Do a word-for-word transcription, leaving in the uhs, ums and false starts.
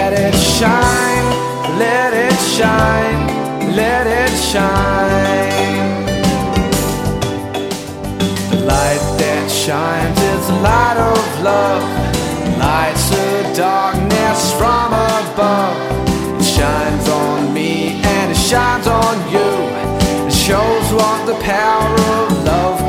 Let it shine, let it shine, let it shine. The light that shines is the light of love, lights the darkness from above. It shines on me and it shines on you. It shows what the power of love